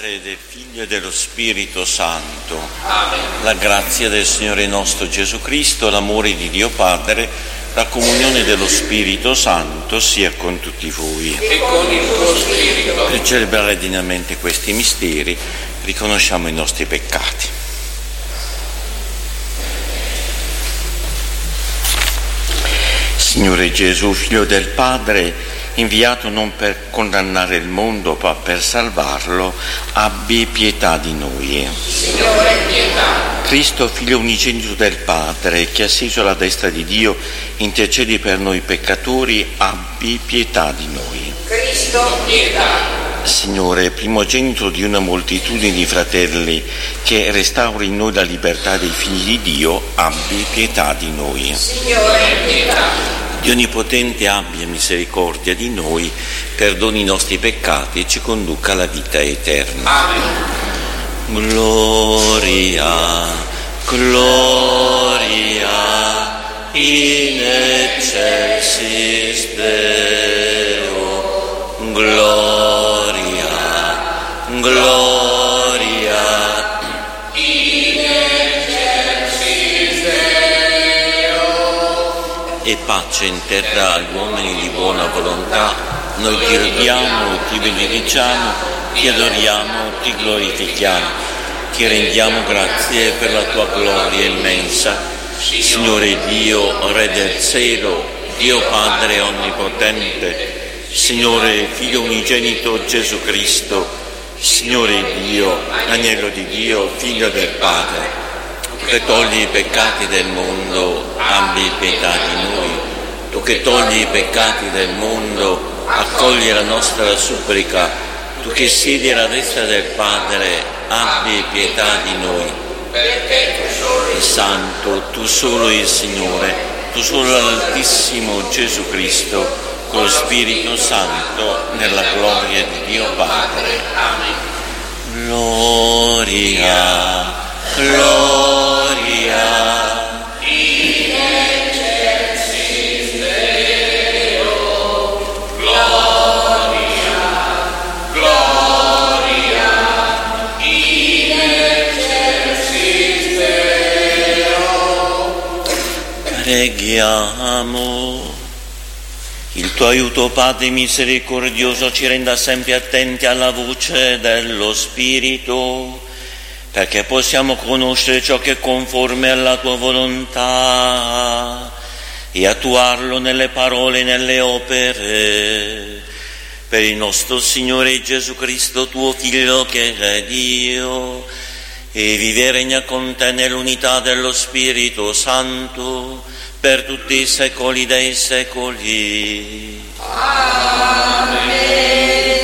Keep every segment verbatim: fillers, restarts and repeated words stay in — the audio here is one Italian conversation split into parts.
Padre, del Figlio e dello Spirito Santo. Amen. La grazia del Signore nostro Gesù Cristo, l'amore di Dio Padre, la comunione dello Spirito Santo sia con tutti voi. E con il tuo spirito. Per celebrare degnamente questi misteri riconosciamo i nostri peccati. Signore Gesù, Figlio del Padre, inviato non per condannare il mondo ma per salvarlo, abbi pietà di noi. Signore, pietà. Cristo, Figlio unigenito del Padre, che asceso alla destra di Dio, intercedi per noi peccatori, abbi pietà di noi. Cristo, pietà. Signore, primogenito di una moltitudine di fratelli, che restauri in noi la libertà dei figli di Dio, abbi pietà di noi. Signore, pietà. Dio Onnipotente abbia misericordia di noi, perdoni i nostri peccati e ci conduca alla vita eterna. Amen. Gloria, gloria, in excelsis Deo, gloria, gloria, In excelsis Deo. e pace in terra agli uomini di buona volontà. Noi ti lodiamo, ti benediciamo, ti adoriamo, ti glorifichiamo, ti rendiamo grazie per la tua gloria immensa. Signore Dio, Re del cielo, Dio Padre onnipotente, Signore Figlio unigenito Gesù Cristo, Signore Dio, Agnello di Dio, Figlio del Padre, tu che togli i peccati del mondo, abbi pietà di noi. Tu che togli i peccati del mondo, accogli la nostra supplica. Tu che siedi alla destra del Padre, abbi pietà di noi. Perché tu solo Il Santo, tu solo il Signore, tu solo l'Altissimo Gesù Cristo, con lo Spirito Santo, nella gloria di Dio Padre. Amen. Gloria, gloria, In excelsis Deo. Gloria, gloria. In excelsis Deo. preghiamo. Il tuo aiuto, Padre misericordioso, ci renda sempre attenti alla voce dello Spirito, perché possiamo conoscere ciò che è conforme alla tua volontà e attuarlo nelle parole e nelle opere. Per il nostro Signore Gesù Cristo, tuo Figlio, che è Dio, e vive e regna con te nell'unità dello Spirito Santo, per tutti i secoli dei secoli. Amen.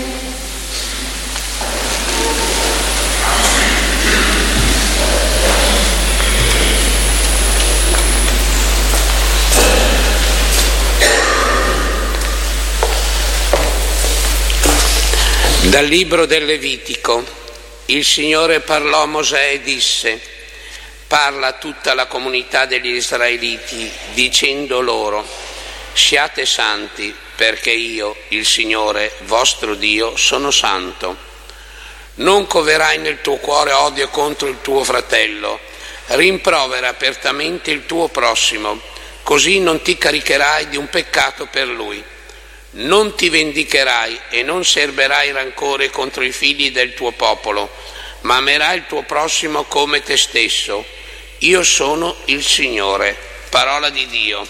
Dal libro del Levitico. Il Signore parlò a Mosè e disse: parla a tutta la comunità degli Israeliti, dicendo loro: siate santi, perché io, il Signore, vostro Dio, sono santo. Non coverai nel tuo cuore odio contro il tuo fratello, rimprovera apertamente il tuo prossimo, così non ti caricherai di un peccato per lui. Non ti vendicherai e non serberai rancore contro i figli del tuo popolo, ma amerai il tuo prossimo come te stesso. Io sono il Signore. Parola di Dio.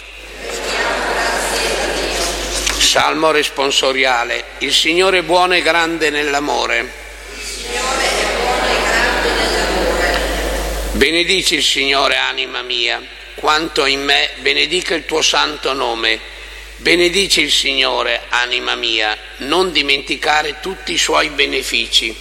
Salmo responsoriale. Il Signore è buono e grande nell'amore. Benedici il Signore, anima mia, quanto in me, benedica il tuo santo nome. Benedici il Signore, anima mia, non dimenticare tutti i suoi benefici.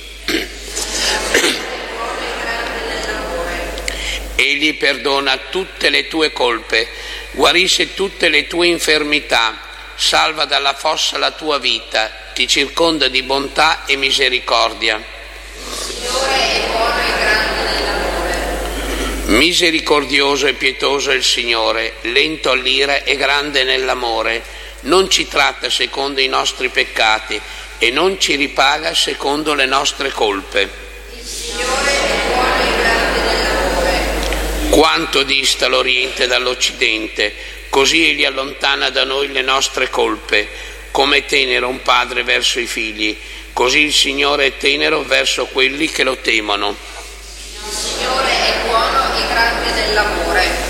Egli perdona tutte le tue colpe, guarisce tutte le tue infermità, salva dalla fossa la tua vita, ti circonda di bontà e misericordia. Signore è buono e grande nell'amore. Misericordioso e pietoso è il Signore, lento all'ira e grande nell'amore. Non ci tratta secondo i nostri peccati, e non ci ripaga secondo le nostre colpe. Il Signore è buono e grande nell'amore. Quanto dista l'Oriente dall'Occidente, così egli allontana da noi le nostre colpe, come è tenero un padre verso i figli, così il Signore è tenero verso quelli che lo temono. Il Signore è buono e grande nell'amore.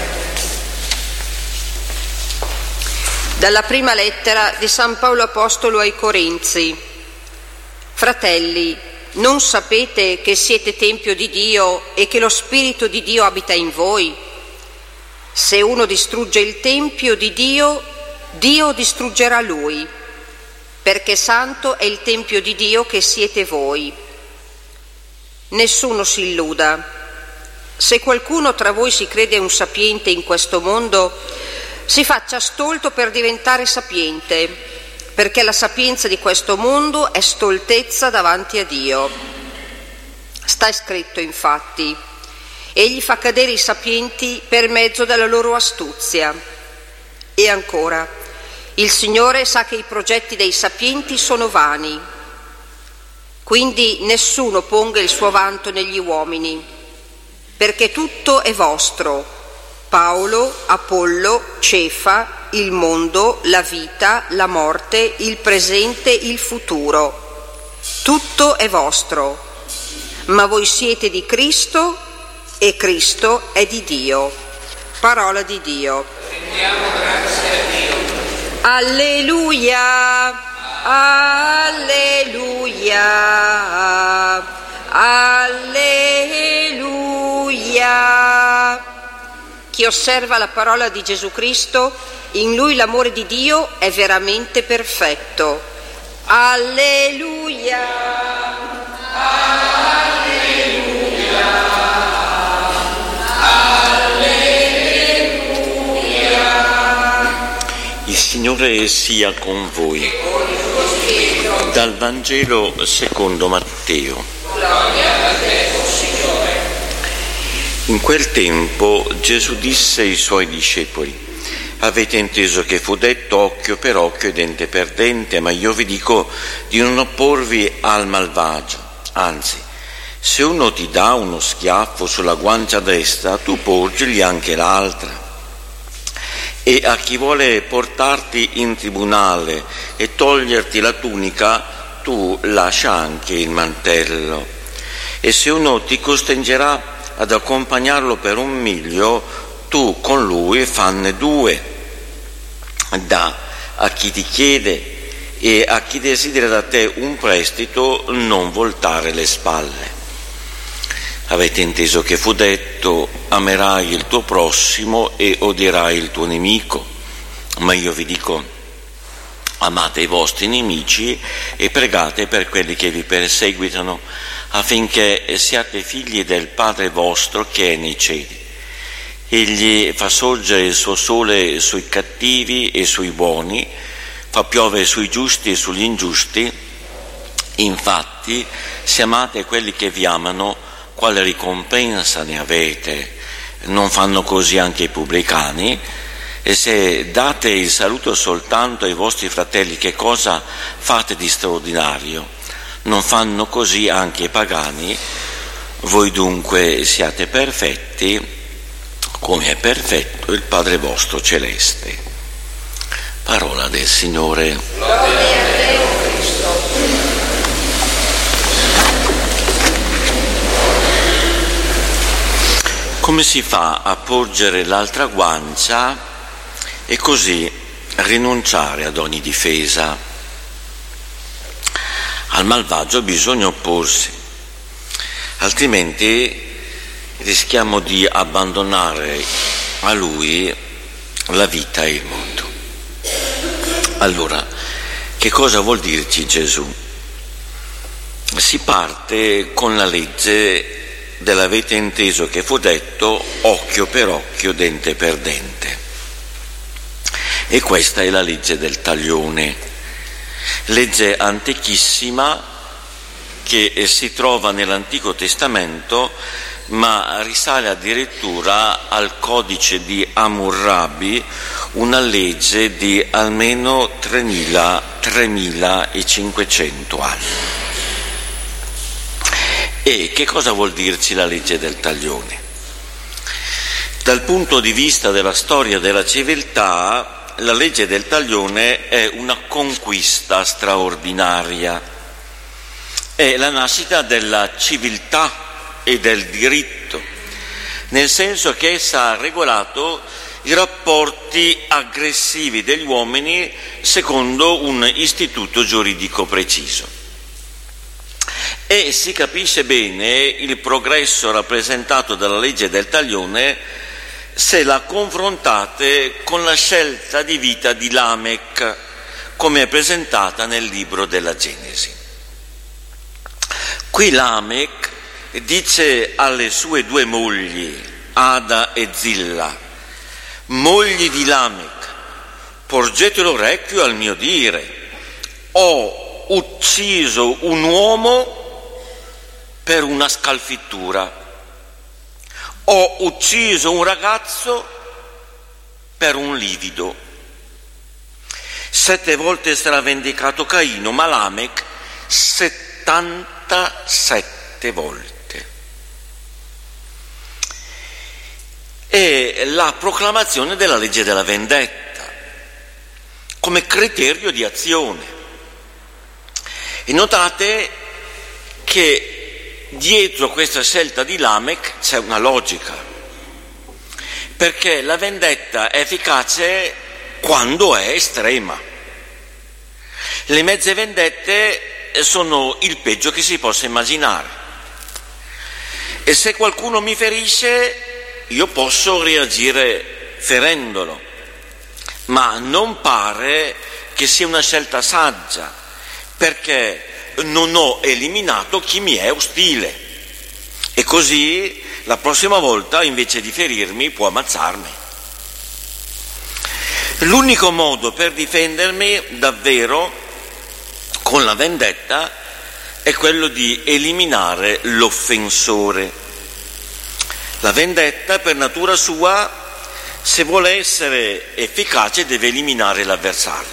Dalla prima lettera di San Paolo Apostolo ai Corinzi. Fratelli, non sapete che siete tempio di Dio e che lo Spirito di Dio abita in voi? Se uno distrugge il tempio di Dio, Dio distruggerà lui, perché santo è il tempio di Dio che siete voi. Nessuno si illuda. Se qualcuno tra voi si crede un sapiente in questo mondo, si faccia stolto per diventare sapiente, perché la sapienza di questo mondo è stoltezza davanti a Dio. Sta scritto infatti: egli fa cadere i sapienti per mezzo della loro astuzia. E ancora, il Signore sa che i progetti dei sapienti sono vani. Quindi nessuno ponga il suo vanto negli uomini, perché tutto è vostro: Paolo, Apollo, Cefa, il mondo, la vita, la morte, il presente, il futuro. Tutto è vostro, ma voi siete di Cristo e Cristo è di Dio. Parola di Dio. Rendiamo grazie a Dio. Alleluia, alleluia, alleluia. Chi osserva la parola di Gesù Cristo, in lui l'amore di Dio è veramente perfetto. Alleluia, alleluia, alleluia. Il Signore sia con voi. Dal Vangelo secondo Matteo. In quel tempo Gesù disse ai suoi discepoli: avete inteso che fu detto occhio per occhio e dente per dente, ma io vi dico di non opporvi al malvagio. Anzi, se uno ti dà uno schiaffo sulla guancia destra, tu porgili anche l'altra. E a chi vuole portarti in tribunale e toglierti la tunica, tu lascia anche il mantello. E se uno ti costringerà ad accompagnarlo per un miglio, tu con lui fanne due. Da a chi ti chiede e a chi desidera da te un prestito non voltare le spalle. Avete inteso che fu detto: amerai il tuo prossimo e odierai il tuo nemico. Ma io vi dico: amate i vostri nemici e pregate per quelli che vi perseguitano, affinché siate figli del Padre vostro che è nei cieli. Egli fa sorgere il suo sole sui cattivi e sui buoni, fa piovere sui giusti e sugli ingiusti. Infatti, se amate quelli che vi amano, quale ricompensa ne avete? Non fanno così anche i pubblicani? E se date il saluto soltanto ai vostri fratelli, che cosa fate di straordinario? Non fanno così anche i pagani? Voi dunque siate perfetti, come è perfetto il Padre vostro celeste. Parola del Signore. Gloria a te, o Cristo. Come si fa a porgere l'altra guancia e così rinunciare ad ogni difesa? Al malvagio bisogna opporsi, altrimenti rischiamo di abbandonare a lui la vita e il mondo. Allora, che cosa vuol dirci Gesù? Si parte con la legge dell'avete inteso che fu detto occhio per occhio, dente per dente. E questa è la legge del taglione. Legge antichissima che si trova nell'Antico Testamento, ma risale addirittura al codice di Hammurabi, una legge di almeno tremilacinquecento anni. E che cosa vuol dirci la legge del taglione? Dal punto di vista della storia della civiltà, la legge del taglione è una conquista straordinaria, è la nascita della civiltà e del diritto, nel senso che essa ha regolato i rapporti aggressivi degli uomini secondo un istituto giuridico preciso. E si capisce bene il progresso rappresentato dalla legge del taglione se la confrontate con la scelta di vita di Lamech, come è presentata nel libro della Genesi. Qui Lamech dice alle sue due mogli, Ada e Zilla: mogli di Lamech, porgete l'orecchio al mio dire, ho ucciso un uomo per una scalfittura, ho ucciso un ragazzo per un livido. Sette volte sarà vendicato Caino, ma Lamech settantasette volte. E la proclamazione della legge della vendetta come criterio di azione. E notate che dietro questa scelta di Lamech c'è una logica, perché la vendetta è efficace quando è estrema. Le mezze vendette sono il peggio che si possa immaginare, e se qualcuno mi ferisce io posso reagire ferendolo, ma non pare che sia una scelta saggia, perché non ho eliminato chi mi è ostile, e così la prossima volta invece di ferirmi può ammazzarmi. L'unico modo per difendermi davvero con la vendetta è quello di eliminare l'offensore. La vendetta, per natura sua, se vuole essere efficace, deve eliminare l'avversario.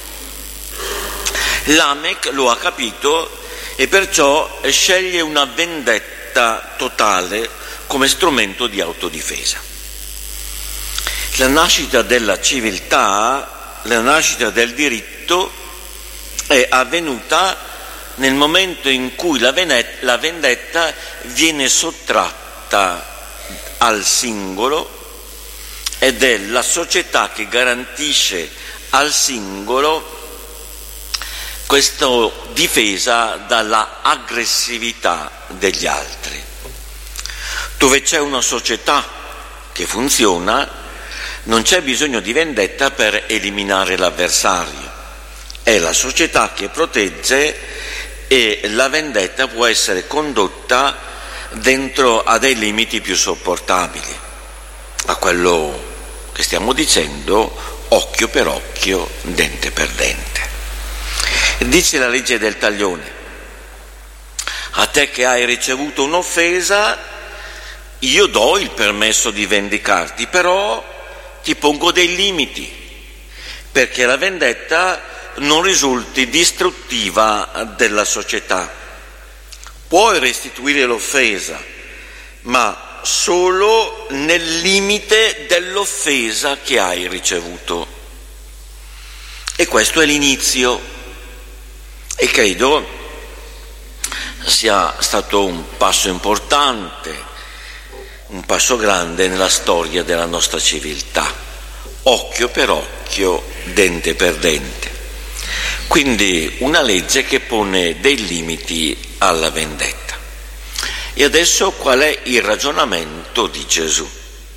Lamech lo ha capito e perciò sceglie una vendetta totale come strumento di autodifesa. La nascita della civiltà, la nascita del diritto è avvenuta nel momento in cui la vendetta viene sottratta al singolo, ed è la società che garantisce al singolo questa difesa dalla aggressività degli altri. Dove c'è una società che funziona, non c'è bisogno di vendetta per eliminare l'avversario. È la società che protegge, e la vendetta può essere condotta dentro a dei limiti più sopportabili, a quello che stiamo dicendo, occhio per occhio, dente per dente. Dice la legge del taglione: a te che hai ricevuto un'offesa io do il permesso di vendicarti, però ti pongo dei limiti, perché la vendetta non risulti distruttiva della società. Puoi restituire l'offesa, ma solo nel limite dell'offesa che hai ricevuto. E questo è l'inizio. E credo sia stato un passo importante, un passo grande nella storia della nostra civiltà. Occhio per occhio, dente per dente. Quindi una legge che pone dei limiti alla vendetta. E adesso qual è il ragionamento di Gesù?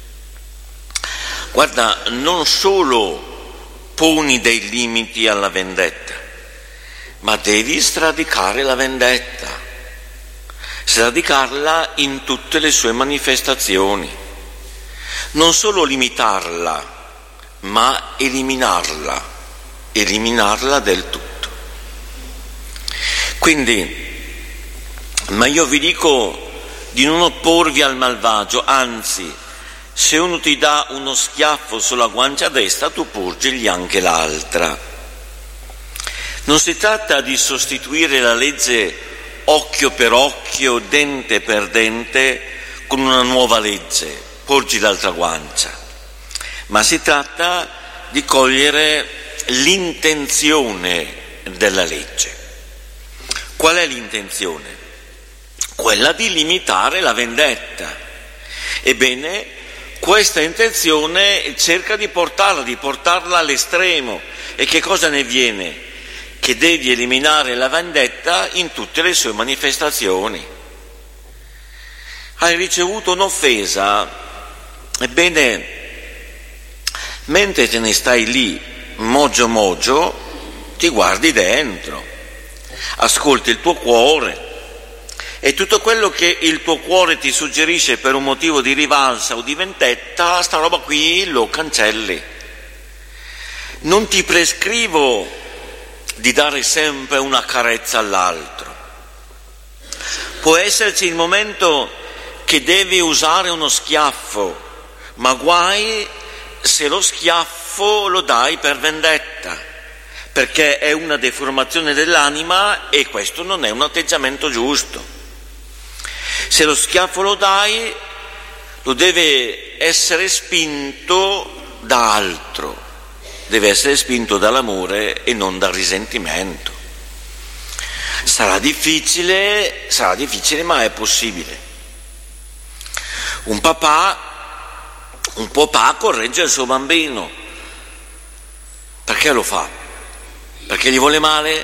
Guarda, non solo poni dei limiti alla vendetta, ma devi sradicare la vendetta, sradicarla in tutte le sue manifestazioni, non solo limitarla, ma eliminarla, eliminarla del tutto. Quindi, ma io vi dico di non opporvi al malvagio, anzi, Se uno ti dà uno schiaffo sulla guancia destra, tu porgigli anche l'altra. Non si tratta di sostituire la legge occhio per occhio, dente per dente, con una nuova legge, porgi l'altra guancia, ma si tratta di cogliere l'intenzione della legge. Qual è l'intenzione? Quella di limitare la vendetta. Ebbene, questa intenzione cerca di portarla, di portarla all'estremo. E che cosa ne viene? Che devi eliminare la vendetta in tutte le sue manifestazioni. Hai ricevuto un'offesa, ebbene, mentre te ne stai lì, mogio mogio, ti guardi dentro, ascolti il tuo cuore e tutto quello che il tuo cuore ti suggerisce per un motivo di rivalsa o di vendetta, sta roba qui lo cancelli. Non ti prescrivo di dare sempre una carezza all'altro. Può esserci il momento che devi usare uno schiaffo, ma guai se lo schiaffo lo dai per vendetta, perché è una deformazione dell'anima e questo non è un atteggiamento giusto. Se lo schiaffo lo dai, lo deve essere spinto da altro, deve essere spinto dall'amore e non dal risentimento. Sarà difficile, sarà difficile, ma è possibile. Un papà, un papà corregge il suo bambino. Perché lo fa? Perché gli vuole male?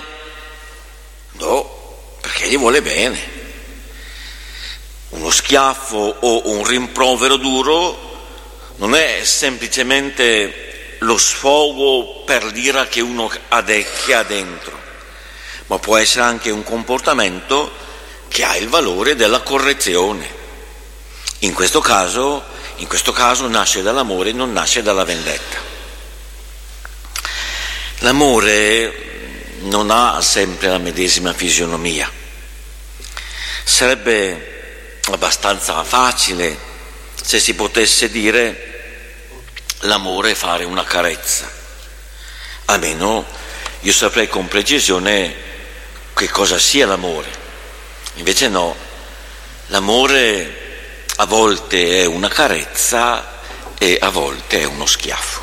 No, perché gli vuole bene. Uno schiaffo o un rimprovero duro non è semplicemente lo sfogo per l'ira che uno ha, de- che ha dentro, ma può essere anche un comportamento che ha il valore della correzione. In questo caso, in questo caso nasce dall'amore, non nasce dalla vendetta. L'amore non ha sempre la medesima fisionomia. Sarebbe abbastanza facile se si potesse dire l'amore è fare una carezza. Almeno io saprei con precisione che cosa sia l'amore. Invece no, l'amore a volte è una carezza e a volte è uno schiaffo.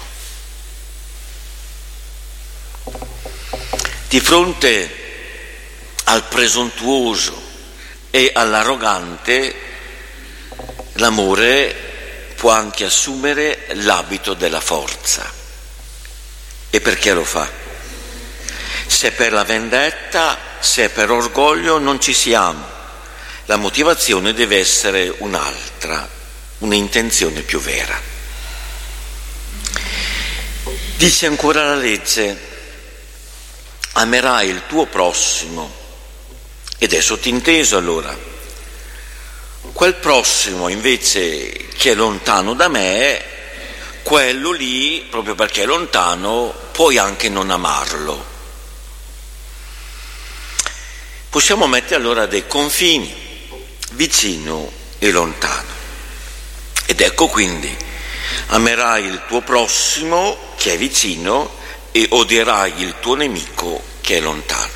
Di fronte al presuntuoso e all'arrogante, l'amore può anche assumere l'abito della forza. E perché lo fa? Se è per la vendetta, se è per orgoglio, non ci siamo. La motivazione deve essere un'altra, un'intenzione più vera. Dice ancora la legge: amerai il tuo prossimo, ed è sottinteso allora. Quel prossimo invece che è lontano da me, quello lì, proprio perché è lontano, puoi anche non amarlo. Possiamo mettere allora dei confini, vicino e lontano. Ed ecco quindi, amerai il tuo prossimo che è vicino e odierai il tuo nemico che è lontano.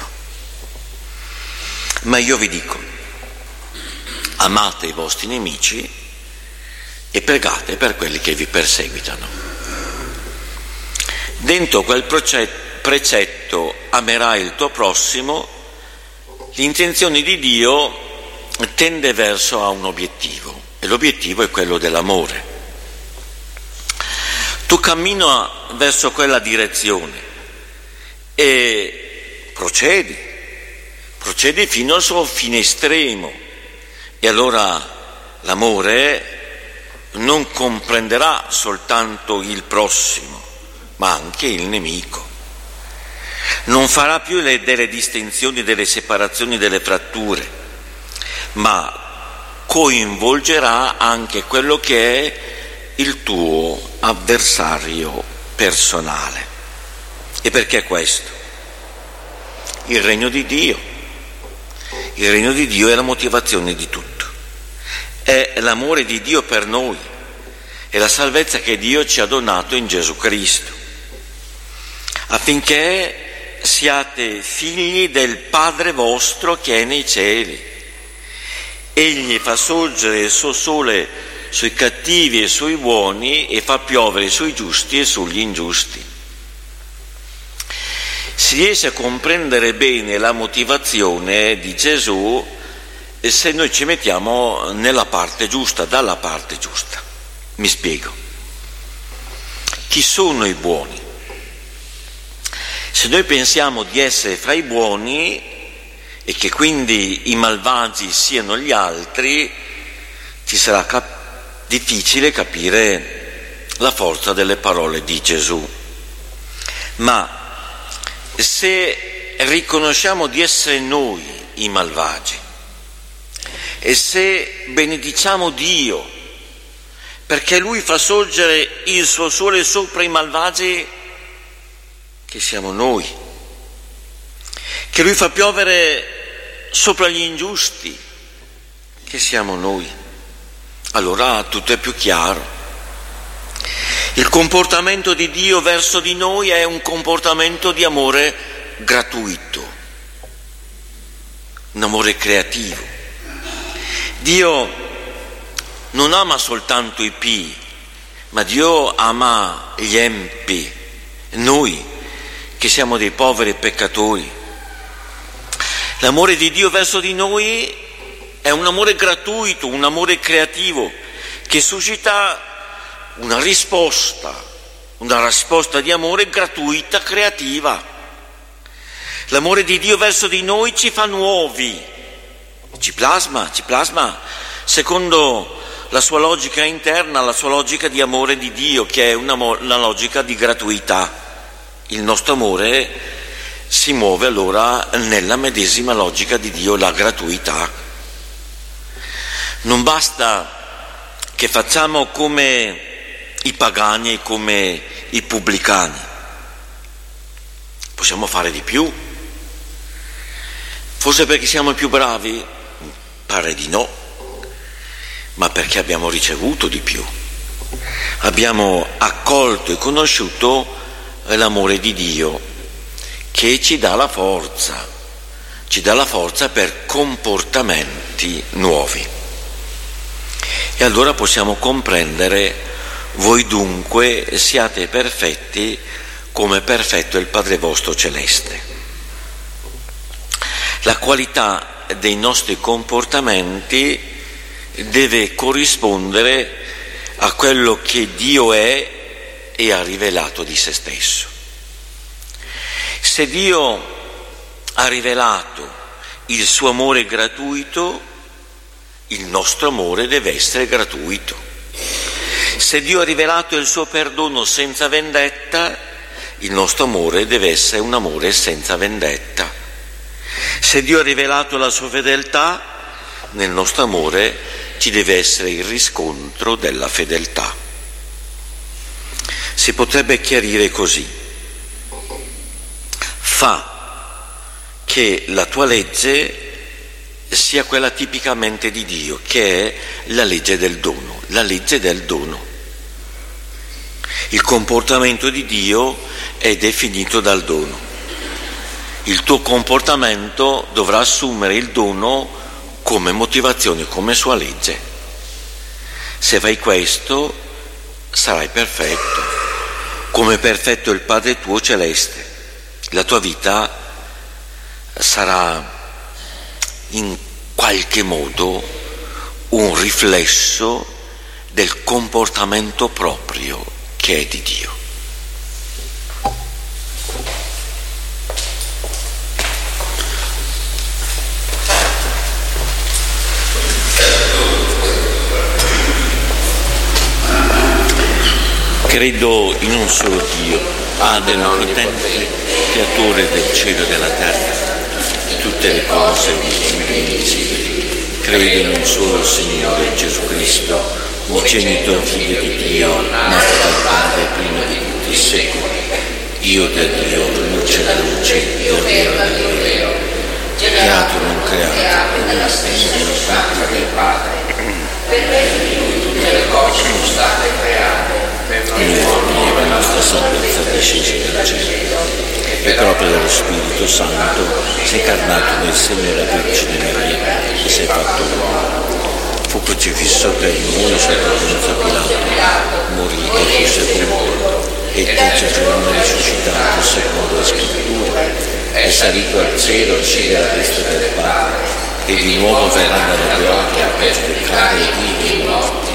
Ma io vi dico, amate i vostri nemici e pregate per quelli che vi perseguitano. Dentro quel precetto amerai il tuo prossimo, l'intenzione di Dio tende verso a un obiettivo, e l'obiettivo è quello dell'amore. Tu cammina verso quella direzione e procedi, procedi fino al suo fine estremo, e allora l'amore non comprenderà soltanto il prossimo, ma anche il nemico. Non farà più le, delle distinzioni, delle separazioni, delle fratture, ma coinvolgerà anche quello che è il tuo avversario personale. E perché questo? Il regno di Dio. Il regno di Dio è la motivazione di tutto. È l'amore di Dio per noi. è la salvezza che Dio ci ha donato in Gesù Cristo, affinché siate figli del Padre vostro che è nei cieli. Egli fa sorgere il suo sole sui cattivi e sui buoni e fa piovere sui giusti e sugli ingiusti. Si riesce a comprendere bene la motivazione di Gesù se noi ci mettiamo nella parte giusta, dalla parte giusta. Mi spiego. Chi sono i buoni? Se noi pensiamo di essere fra i buoni e che quindi i malvagi siano gli altri, ci sarà cap- difficile capire la forza delle parole di Gesù. Ma se riconosciamo di essere noi i malvagi e se benediciamo Dio perché Lui fa sorgere il suo sole sopra i malvagi, che siamo noi, che Lui fa piovere sopra gli ingiusti, che siamo noi, allora tutto è più chiaro. Il comportamento di Dio verso di noi è un comportamento di amore gratuito, un amore creativo. Dio non ama soltanto i pii, ma Dio ama gli empi, noi che siamo dei poveri peccatori. L'amore di Dio verso di noi è un amore gratuito, un amore creativo che suscita una risposta, una risposta di amore gratuita, creativa. L'amore di Dio verso di noi ci fa nuovi, ci plasma, ci plasma secondo la sua logica interna, la sua logica di amore di Dio, che è una, una logica di gratuità. Il nostro amore si muove allora nella medesima logica di Dio, la gratuità. Non basta che facciamo come i pagani e come i pubblicani, possiamo fare di più. Forse perché siamo più bravi? Pare di no, ma perché abbiamo ricevuto di più, abbiamo accolto e conosciuto l'amore di Dio che ci dà la forza, ci dà la forza per comportamenti nuovi. E allora possiamo comprendere: voi dunque siate perfetti come perfetto è il Padre vostro celeste. La qualità dei nostri comportamenti deve corrispondere a quello che Dio è e ha rivelato di se stesso. Se Dio ha rivelato il suo amore gratuito, il nostro amore deve essere gratuito. Se Dio ha rivelato il suo perdono senza vendetta, il nostro amore deve essere un amore senza vendetta. Se Dio ha rivelato la sua fedeltà, nel nostro amore ci deve essere il riscontro della fedeltà. Si potrebbe chiarire così: fa che la tua legge sia quella tipicamente di Dio, che è la legge del dono, la legge del dono. Il comportamento di Dio è definito dal dono. Il tuo comportamento dovrà assumere il dono come motivazione, come sua legge. Se fai questo, sarai perfetto, come perfetto è il Padre tuo celeste. La tua vita sarà in qualche modo un riflesso del comportamento proprio che è di Dio. Credo in un solo Dio, Padre onnipotente, creatore del cielo e della terra, di tutte le cose visibili e invisibili. Credo in un solo Signore Gesù Cristo, unigenito Figlio di Dio, nato dal Padre prima di tutti i secoli, Dio del Dio, luce da luce, Dio vero del vero, creato non creato, nella stessa sostanza del Padre. Per mezzo di Lui tutte le cose sono state create. nostra salvezza discesa dal cielo e per opera dello Spirito Santo si è incarnato nel seno della Vergine Maria e si è fatto uomo. Fu crocifisso per noi sotto Ponzio Pilato, morì e fu sepolto, e il terzo giorno risuscitato secondo le Scritture, è salito al cielo al cielo alla destra del Padre, e di nuovo verrà dalla gloria per giudicare i vivi e i morti,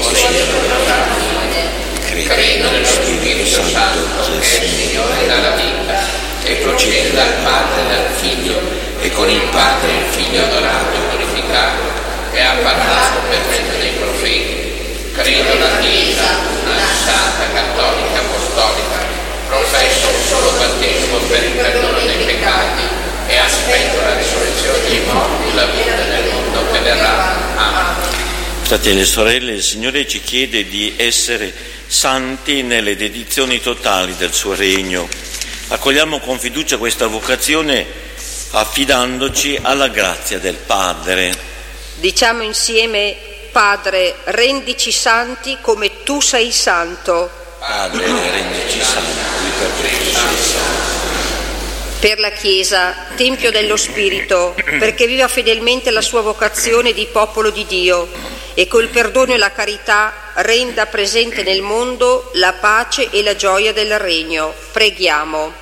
credo nello Spirito Santo, che è il Signore della vita, e procede dal Padre e dal Figlio, e con il Padre e il Figlio adorato e glorificato, e ha parlato per mezzo dei profeti. Credo nella Chiesa, una santa, cattolica, apostolica, professo un solo battesimo per il perdono dei peccati e aspetto la risurrezione dei morti, la vita nel mondo che verrà. Amen. Fratelli e sorelle, il Signore ci chiede di essere santi nelle dedizioni totali del suo regno. Accogliamo con fiducia questa vocazione affidandoci alla grazia del Padre. Diciamo insieme: Padre, rendici santi come tu sei santo. Padre, rendici santi perché tu sei santo. Per la Chiesa, Tempio dello Spirito, perché viva fedelmente la sua vocazione di popolo di Dio e col perdono e la carità renda presente nel mondo la pace e la gioia del Regno. Preghiamo.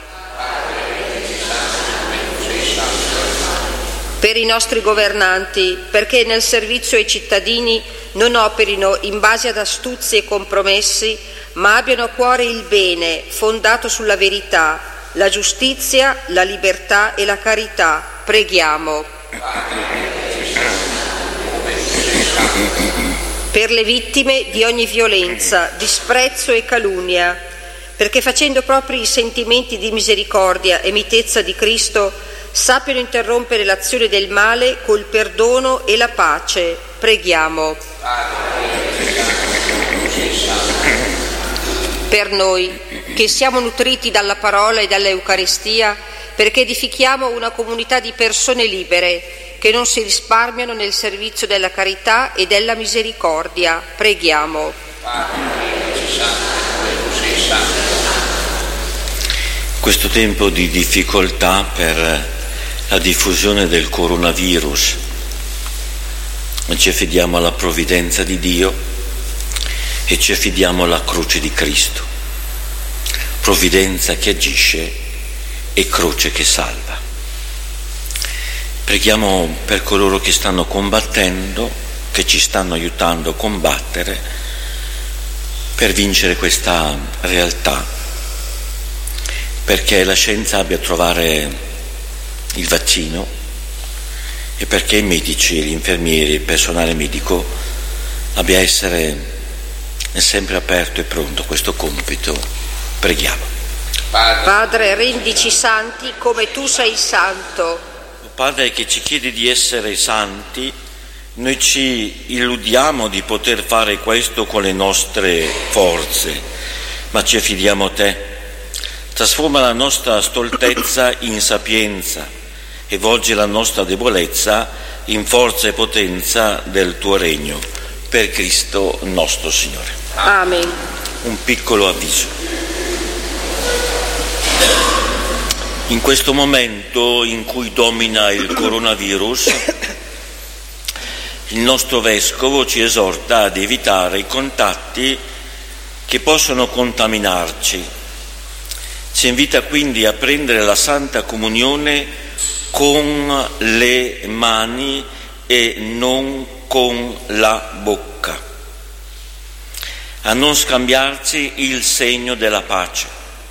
Per i nostri governanti, perché nel servizio ai cittadini non operino in base ad astuzie e compromessi, ma abbiano a cuore il bene fondato sulla verità, la giustizia, la libertà e la carità. Preghiamo. Per le vittime di ogni violenza, disprezzo e calunnia, perché facendo propri i sentimenti di misericordia e mitezza di Cristo sappiano interrompere l'azione del male col perdono e la pace. Preghiamo. Per noi, che siamo nutriti dalla parola e dall'Eucaristia, perché edifichiamo una comunità di persone libere, che non si risparmiano nel servizio della carità e della misericordia. Preghiamo. Questo tempo di difficoltà per la diffusione del coronavirus, ci affidiamo alla provvidenza di Dio e ci affidiamo alla croce di Cristo, provvidenza che agisce e croce che salva. Preghiamo per coloro che stanno combattendo, che ci stanno aiutando a combattere per vincere questa realtà, perché la scienza abbia a trovare il vaccino e perché i medici, gli infermieri, il personale medico abbia a essere sempre aperto e pronto a questo compito. Preghiamo. Padre, rendici santi come tu sei santo. Padre che ci chiede di essere santi, noi ci illudiamo di poter fare questo con le nostre forze, ma ci affidiamo a te. Trasforma la nostra stoltezza in sapienza e volgi la nostra debolezza in forza e potenza del tuo regno, per Cristo nostro Signore. Amen. Un piccolo avviso. In questo momento in cui domina il coronavirus, il nostro Vescovo ci esorta ad evitare i contatti che possono contaminarci. Ci invita quindi a prendere la Santa Comunione con le mani e non con la bocca, a non scambiarci il segno della pace,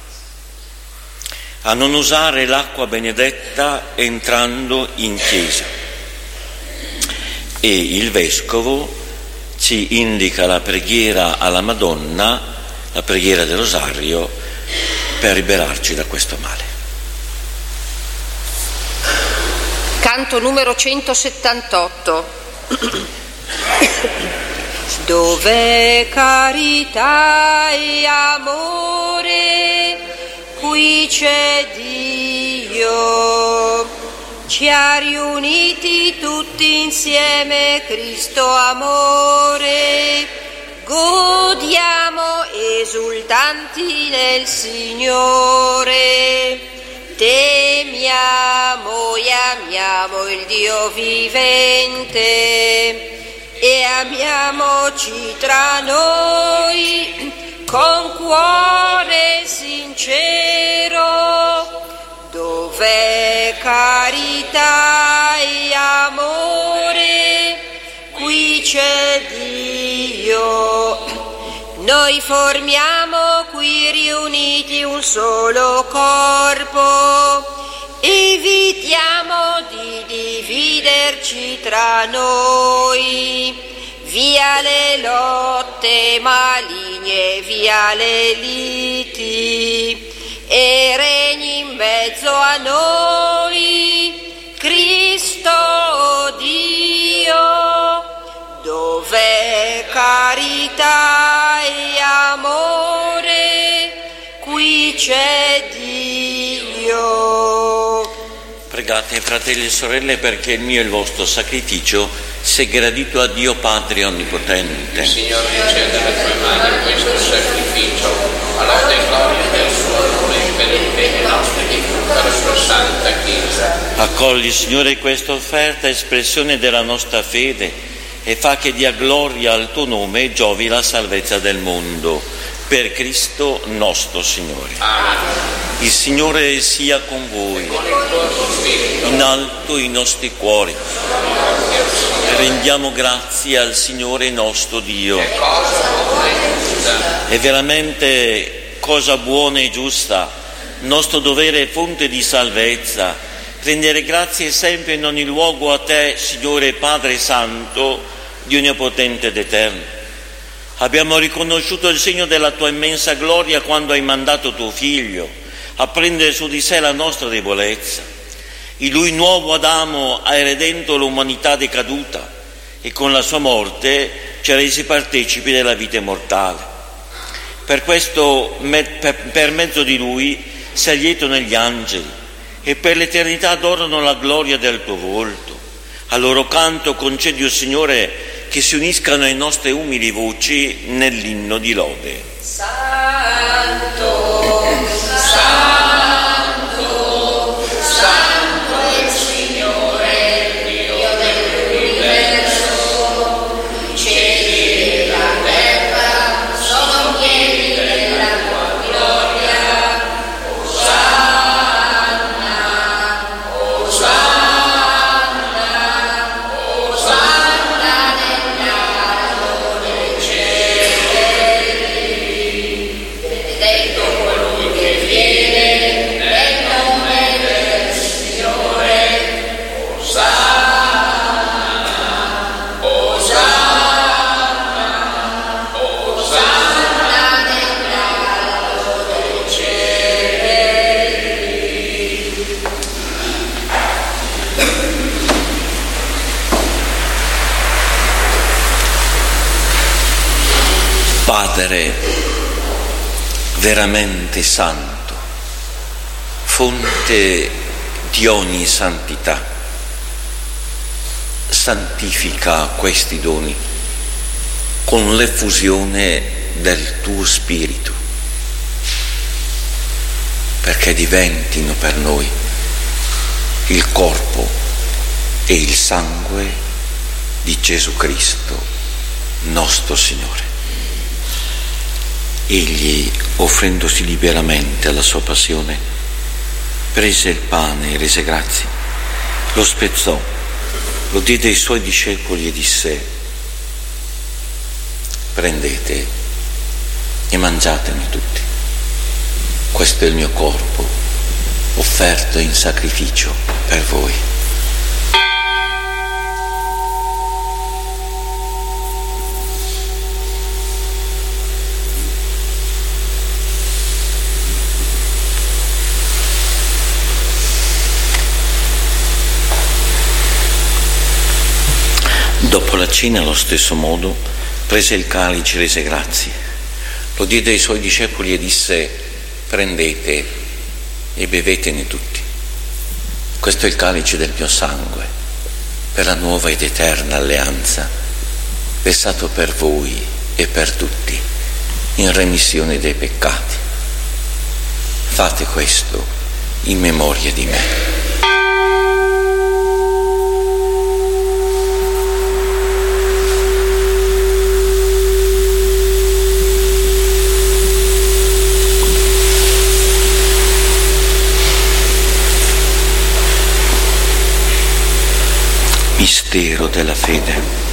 a non usare l'acqua benedetta entrando in chiesa. E il Vescovo ci indica la preghiera alla Madonna, la preghiera del Rosario, per liberarci da questo male. Canto numero centosettantotto. Dov'è carità e amore, qui c'è Dio. Ci ha riuniti tutti insieme Cristo amore. Godiamo esultanti nel Signore, temiamo e amiamo il Dio vivente e amiamoci tra noi con cuore sincero, dov'è carità e amore, qui c'è Dio. Noi formiamo qui riuniti un solo corpo, evitiamo di dividerci tra noi, via le lotte maligne, via le liti, e regni in mezzo a noi Cristo Dio, dov'è carità e amore, qui c'è Dio. Pregate, fratelli e sorelle, perché il mio e il vostro sacrificio sia gradito a Dio Padre Onnipotente. Il Signore riceve dalle tue mani questo sacrificio, alla lode e gloria del suo nome, per il bene nostro e di tutta la sua santa Chiesa. Accogli, Signore, questa offerta, espressione della nostra fede, e fa che dia gloria al tuo nome e giovi la salvezza del mondo. Per Cristo nostro Signore. Amen. Il Signore sia con voi. In alto i nostri cuori. Rendiamo grazie al Signore nostro Dio. È veramente cosa buona e giusta, nostro dovere e fonte di salvezza, rendere grazie sempre in ogni luogo a te, Signore Padre Santo, Dio Onnipotente ed Eterno. Abbiamo riconosciuto il segno della tua immensa gloria quando hai mandato tuo Figlio a prendere su di sé la nostra debolezza. In lui, nuovo Adamo, hai redento l'umanità decaduta e con la sua morte ci ha resi partecipi della vita immortale. Per questo, per mezzo di lui, sei lieto negli angeli e per l'eternità adorano la gloria del tuo volto. A loro canto concedi, o Signore, che si uniscano ai nostre umili voci nell'inno di lode. Santo, Santo, Santo è il Signore, Dio dell'universo, i cieli e la terra sono pieni della tua gloria. Osanna, Osanna, Osanna nell'alto dei cieli. Benedetto colui che viene nel nome del Signore. Osanna, Osanna, Osanna nell'alto dei cieli. Padre veramente santo, fonte di ogni santità, santifica questi doni con l'effusione del tuo Spirito, perché diventino per noi il corpo e il sangue di Gesù Cristo, nostro Signore. Egli, offrendosi liberamente alla sua passione, prese il pane e rese grazie, lo spezzò, lo diede ai suoi discepoli e disse: prendete e mangiatene tutti, questo è il mio corpo offerto in sacrificio per voi. Dopo la cena, allo stesso modo, prese il calice e rese grazie, lo diede ai suoi discepoli e disse: prendete e bevetene tutti, questo è il calice del mio sangue, per la nuova ed eterna alleanza, versato per voi e per tutti, in remissione dei peccati. Fate questo in memoria di me. Mistero della fede.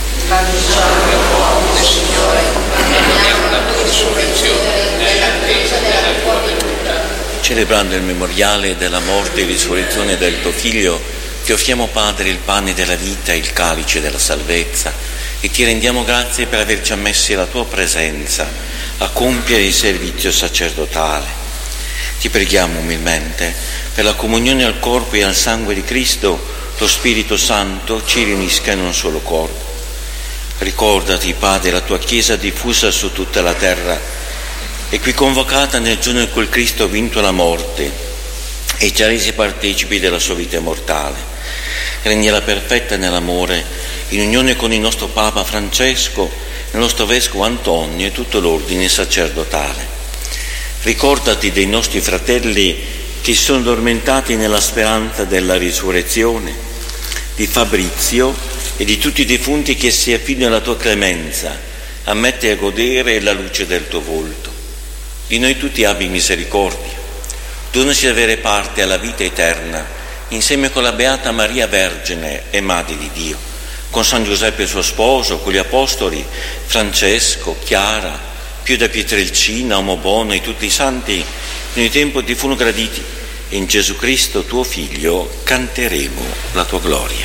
Signore, vediamo la tua risurrezione nell'attesa della tua venuta. Celebrando il memoriale della morte e risurrezione del tuo Figlio, ti offriamo, Padre, il pane della vita e il calice della salvezza e ti rendiamo grazie per averci ammessi alla tua presenza a compiere il servizio sacerdotale. Ti preghiamo umilmente per la comunione al corpo e al sangue di Cristo, lo Spirito Santo ci riunisca in un solo corpo. Ricordati, Padre, la tua Chiesa diffusa su tutta la terra e qui convocata nel giorno in cui Cristo ha vinto la morte e ci ha resi partecipi della sua vita immortale. Rendila perfetta nell'amore, in unione con il nostro Papa Francesco, il nostro Vescovo Antonio e tutto l'ordine sacerdotale. Ricordati dei nostri fratelli che si sono addormentati nella speranza della risurrezione, di Fabrizio e di tutti i defunti che si affidano alla tua clemenza, ammette a godere la luce del tuo volto. Di noi tutti abbi misericordia, donaci di avere parte alla vita eterna, insieme con la Beata Maria Vergine e Madre di Dio, con San Giuseppe suo sposo, con gli Apostoli, Francesco, Chiara, Pio da Pietrelcina, Uomo Bono e tutti i santi, che nel tempo ti furono graditi, e in Gesù Cristo tuo Figlio canteremo la tua gloria.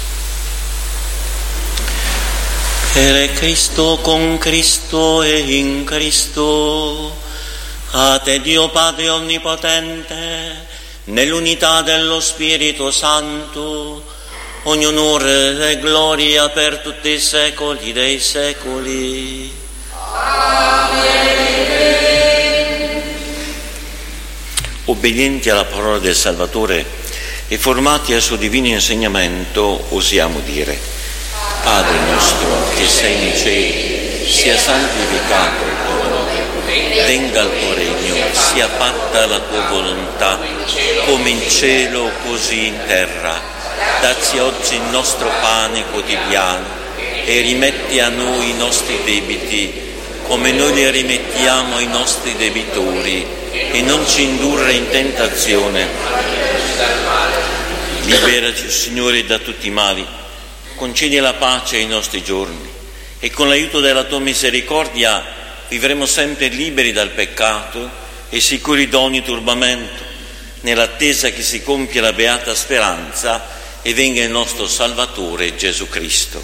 Per Cristo, con Cristo e in Cristo, a te Dio Padre Onnipotente, nell'unità dello Spirito Santo, ogni onore e gloria per tutti i secoli dei secoli. Amen. Obbedienti alla parola del Salvatore e formati al suo divino insegnamento, osiamo dire: Padre nostro che sei nei cieli, sia santificato il tuo nome, venga il tuo regno, sia fatta la tua volontà, come in cielo così in terra. Dacci oggi il nostro pane quotidiano e rimetti a noi i nostri debiti, come noi li rimettiamo ai nostri debitori, e non ci indurre in tentazione. Liberaci, Signore, da tutti i mali, concedi la pace ai nostri giorni e con l'aiuto della tua misericordia vivremo sempre liberi dal peccato e sicuri da ogni turbamento, nell'attesa che si compia la beata speranza e venga il nostro Salvatore Gesù Cristo.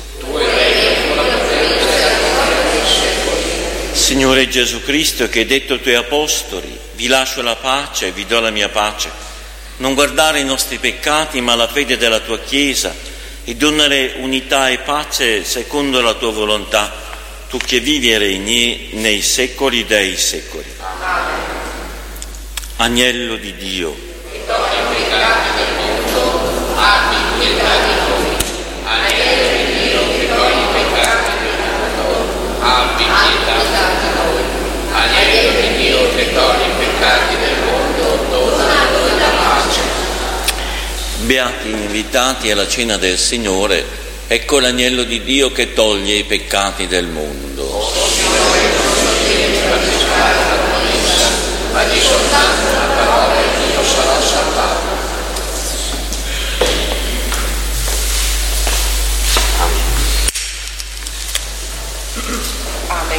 Signore Gesù Cristo, che hai detto ai tuoi apostoli: vi lascio la pace, vi do la mia pace, non guardare i nostri peccati ma la fede della tua Chiesa e donare unità e pace secondo la tua volontà, tu che vivi e regni nei secoli dei secoli. Agnello di Dio, che togli i peccati del mondo, abbi pietà di noi. Agnello di Dio, che togli i peccati del mondo, abbi pietà di noi. Agnello di Dio, che togli i peccati del mondo, dona a noi la pace. Beati invitati alla cena del Signore, ecco l'agnello di Dio che toglie i peccati del mondo. O Signore, non so vieni a partecipare alla tua messa, ma di soltanto una parola e io sarò salvato. Amen.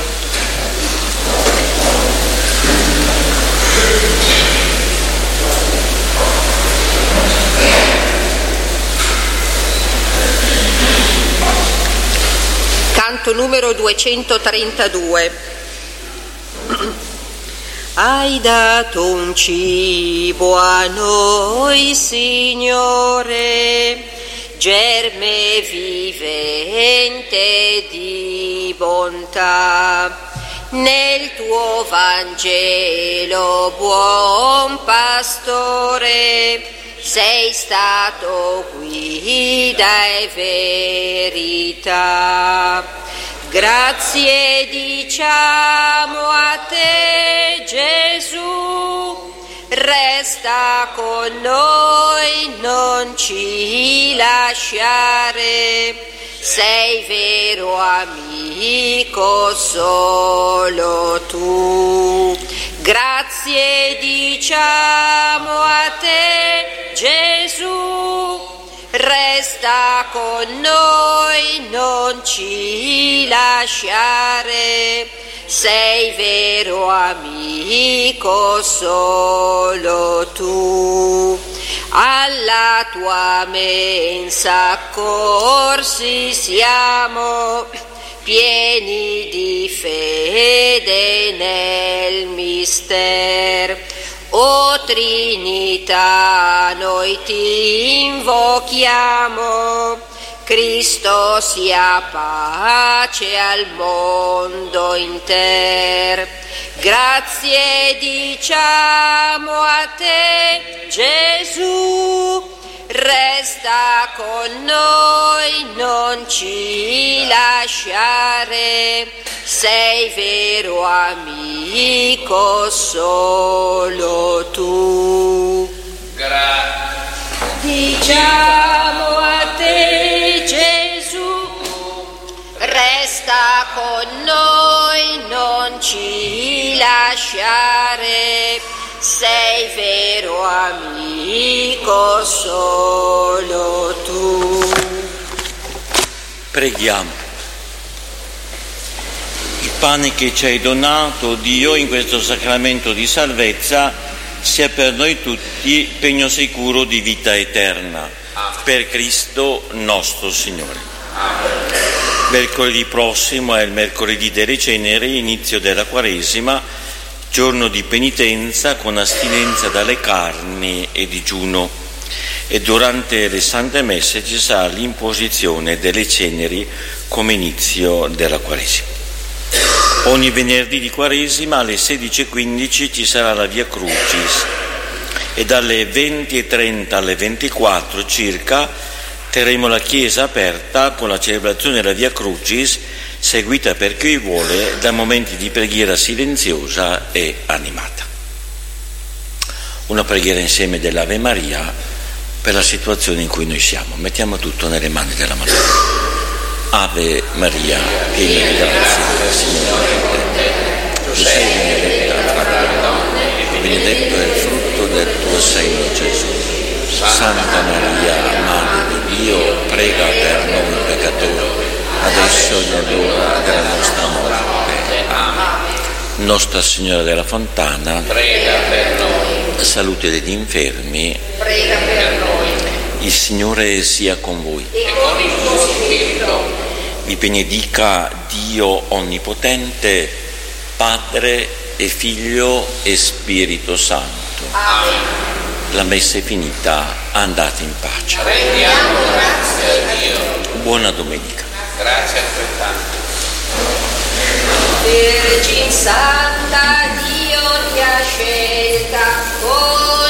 Canto numero duecentotrentadue. Hai dato un cibo a noi, Signore, germe vivente di bontà. Nel tuo Vangelo, buon pastore, sei stato guida e verità. Grazie diciamo a te, Gesù, resta con noi, non ci lasciare, sei vero amico solo tu. Grazie diciamo a te, Gesù, resta con noi, non ci lasciare, sei vero amico solo tu. Alla tua mensa accorsi siamo, pieni di fede nel mister. O Trinità, noi ti invochiamo, Cristo sia pace al mondo inter. Grazie diciamo a te, Gesù, resta con noi, non ci lasciare, sei vero amico solo tu. Grazie. Diciamo a te, Gesù, resta con noi, non ci lasciare, sei vero amico solo tu. Preghiamo. Il pane che ci hai donato, Dio, in questo sacramento di salvezza, sia per noi tutti pegno sicuro di vita eterna. Per Cristo nostro Signore. Mercoledì prossimo è il mercoledì delle ceneri, inizio della Quaresima, giorno di penitenza con astinenza dalle carni e digiuno, e durante le Sante Messe ci sarà l'imposizione delle ceneri come inizio della Quaresima. Ogni venerdì di Quaresima alle sedici e quindici ci sarà la Via Crucis e dalle venti e trenta alle ventiquattro circa terremo la chiesa aperta con la celebrazione della Via Crucis, seguita per chi vuole da momenti di preghiera silenziosa e animata. Una preghiera insieme dell'Ave Maria per la situazione in cui noi siamo. Mettiamo tutto nelle mani della Madonna. Ave Maria, piena di grazia, il Signore è con te. Tu sei benedetta fra le donne e benedetto è il frutto del tuo seno, Gesù. Santa Maria, Madre di Dio, prega per noi peccatori, adesso e nell'ora della nostra morte. Amen. Nostra Signora della Fontana, Prega per noi. Salute degli infermi, Prega per noi. Il Signore sia con voi. E con il tuo spirito. Vi benedica Dio Onnipotente, Padre e Figlio e Spirito Santo. Amen. La messa è finita, andate in pace. Rendiamo grazie a Dio. Buona domenica. Grazie altrettanto. Vergine Santa, Dio ti ha scelta con